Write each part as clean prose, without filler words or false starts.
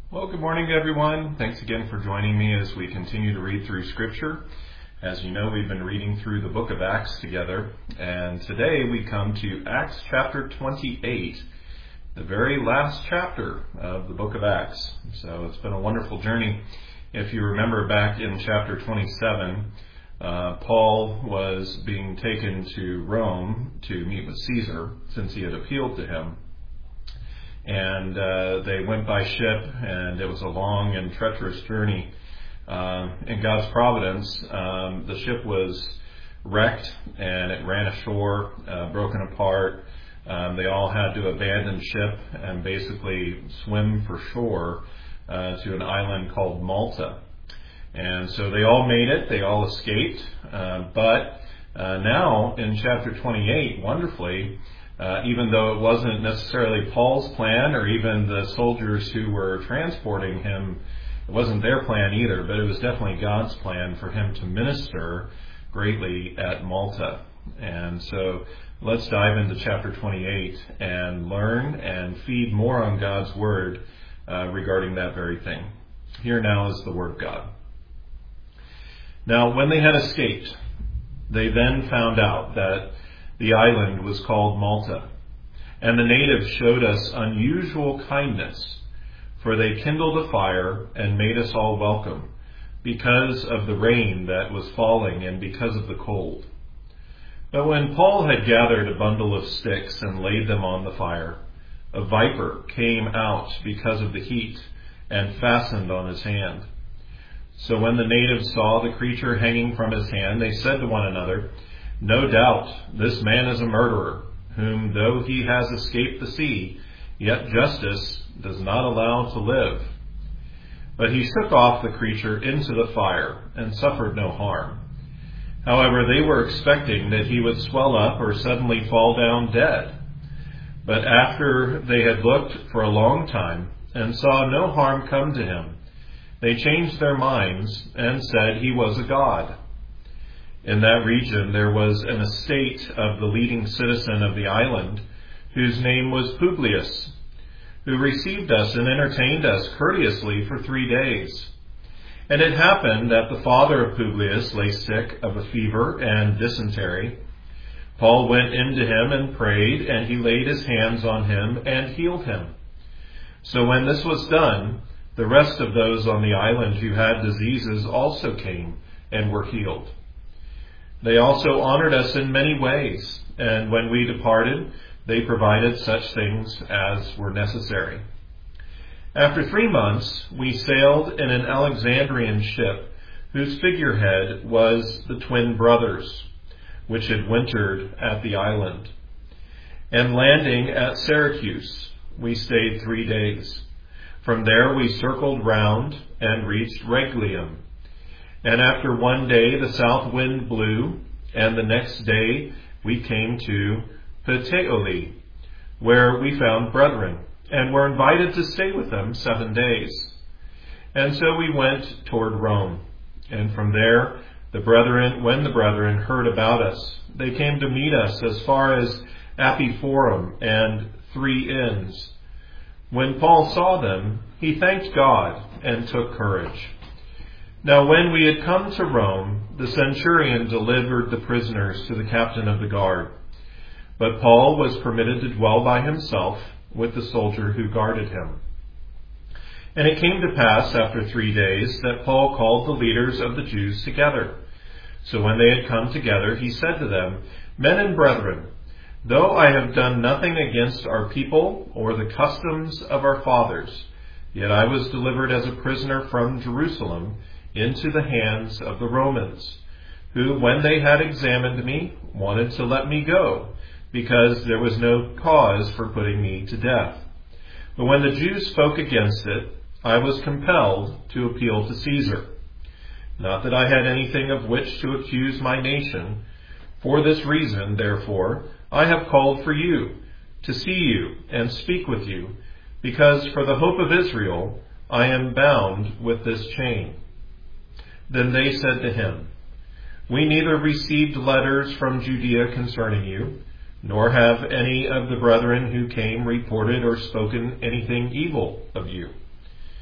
Well, good morning, everyone. Thanks again for joining me as we continue to read through Scripture. As you know, we've been reading through the book of Acts together, and today we come to Acts chapter 28, the very last chapter of the book of Acts. So it's been a wonderful journey. If you remember back in chapter 27, Paul was being taken to Rome to meet with Caesar since he had appealed to him. And they went by ship, and it was a long and treacherous journey. In God's providence, the ship was wrecked, and it ran ashore, broken apart. They all had to abandon ship and basically swim for shore to an island called Malta. And so they all made it. They all escaped. But now in chapter 28, wonderfully, even though it wasn't necessarily Paul's plan or even the soldiers who were transporting him, it wasn't their plan either, but it was definitely God's plan for him to minister greatly at Malta. And so let's dive into chapter 28 and learn and feed more on God's word regarding that very thing. Here now is the word of God. Now, when they had escaped, they then found out that the island was called Malta, and the natives showed us unusual kindness, for they kindled a fire and made us all welcome, because of the rain that was falling and because of the cold. But when Paul had gathered a bundle of sticks and laid them on the fire, a viper came out because of the heat and fastened on his hand. So when the natives saw the creature hanging from his hand, they said to one another, "No doubt this man is a murderer, whom though he has escaped the sea, yet justice does not allow to live." But he shook off the creature into the fire and suffered no harm. However, they were expecting that he would swell up or suddenly fall down dead. But after they had looked for a long time and saw no harm come to him, they changed their minds and said he was a god. In that region there was an estate of the leading citizen of the island, whose name was Publius, who received us and entertained us courteously for 3 days. And it happened that the father of Publius lay sick of a fever and dysentery. Paul went in to him and prayed, and he laid his hands on him and healed him. So when this was done, the rest of those on the island who had diseases also came and were healed. They also honored us in many ways, and when we departed, they provided such things as were necessary. After 3 months, we sailed in an Alexandrian ship, whose figurehead was the twin brothers, which had wintered at the island. And landing at Syracuse, we stayed 3 days. From there we circled round and reached Rhegium. And after 1 day the south wind blew, and the next day we came to Puteoli, where we found brethren, and were invited to stay with them 7 days. And so we went toward Rome. And from there, when the brethren heard about us, they came to meet us as far as Apiphorum and 3 Inns. When Paul saw them, he thanked God and took courage. Now when we had come to Rome, the centurion delivered the prisoners to the captain of the guard. But Paul was permitted to dwell by himself with the soldier who guarded him. And it came to pass after 3 days that Paul called the leaders of the Jews together. So when they had come together, he said to them, "Men and brethren, though I have done nothing against our people or the customs of our fathers, yet I was delivered as a prisoner from Jerusalem into the hands of the Romans, who, when they had examined me, wanted to let me go, because there was no cause for putting me to death. But when the Jews spoke against it, I was compelled to appeal to Caesar. Not that I had anything of which to accuse my nation. For this reason, therefore, I have called for you, to see you and speak with you, because for the hope of Israel I am bound with this chain." Then they said to him, "We neither received letters from Judea concerning you, nor have any of the brethren who came reported or spoken anything evil of you.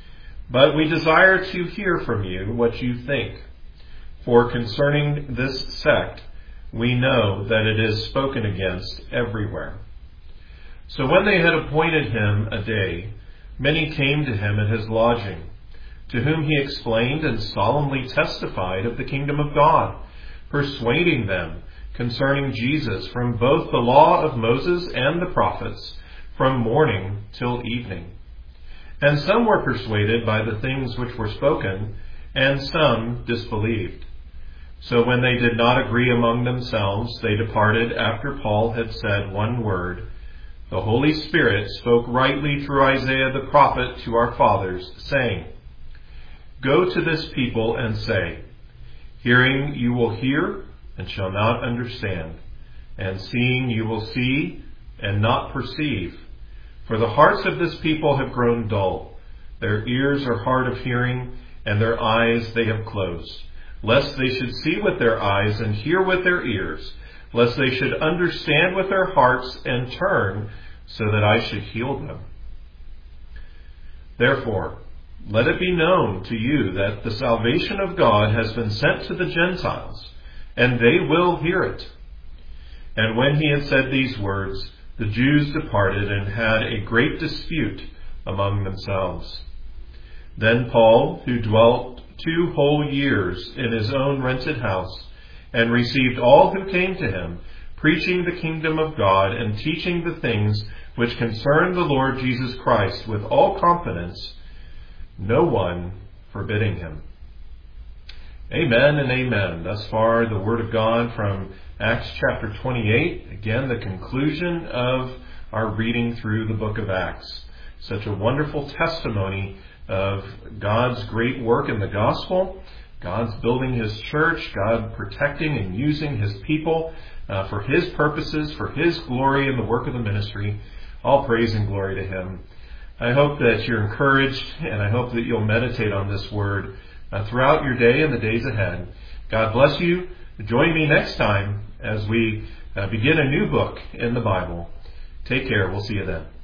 But we desire to hear from you what you think. For concerning this sect, we know that it is spoken against everywhere." So when they had appointed him a day, many came to him at his lodging, to whom he explained and solemnly testified of the kingdom of God, persuading them concerning Jesus from both the law of Moses and the prophets, from morning till evening. And some were persuaded by the things which were spoken, and some disbelieved. So when they did not agree among themselves, they departed after Paul had said one word. The Holy Spirit spoke rightly through Isaiah the prophet to our fathers, saying, "Go to this people and say, hearing you will hear and shall not understand, and seeing you will see and not perceive. For the hearts of this people have grown dull. Their ears are hard of hearing, and their eyes they have closed, lest they should see with their eyes and hear with their ears, lest they should understand with their hearts and turn, so that I should heal them. Therefore, let it be known to you that the salvation of God has been sent to the Gentiles, and they will hear it." And when he had said these words, the Jews departed and had a great dispute among themselves. Then Paul, who dwelt 2 whole years in his own rented house, and received all who came to him, preaching the kingdom of God and teaching the things which concern the Lord Jesus Christ with all confidence, no one forbidding him. Amen and amen. Thus far, the Word of God from Acts chapter 28. Again, the conclusion of our reading through the book of Acts. Such a wonderful testimony of God's great work in the gospel, God's building His church, God protecting and using His people for His purposes, for His glory in the work of the ministry. All praise and glory to Him. I hope that you're encouraged, and I hope that you'll meditate on this word throughout your day and the days ahead. God bless you. Join me next time as we begin a new book in the Bible. Take care. We'll see you then.